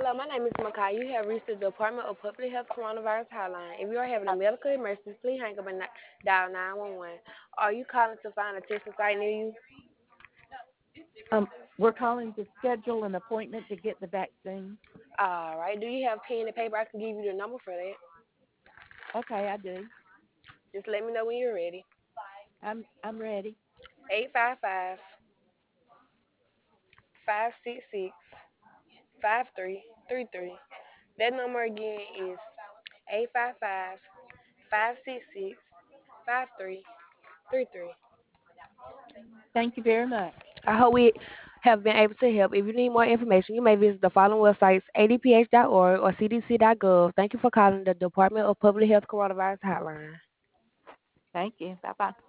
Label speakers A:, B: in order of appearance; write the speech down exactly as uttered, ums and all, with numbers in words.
A: Hello, my name is Makai. You have reached the Department of Public Health Coronavirus Hotline. If you are having a medical emergency, please hang up and ni- dial nine one one. Are you calling to find a testing site near you?
B: Um, we're calling to schedule an appointment to get the vaccine.
A: All right. Do you have pen and paper? I can give you the number for that.
B: Okay, I do.
A: Just let me know when you're ready.
B: I'm I'm ready.
A: Eight five five, five six six, five three three three. That number again is eight five five, five six six, five three three three.
B: Thank you very much.
A: I hope we have been able to help. If you need more information, you may visit the following websites: a d p h dot org or c d c dot gov. Thank you for calling the Department of Public Health Coronavirus Hotline.
B: Thank you. Bye bye.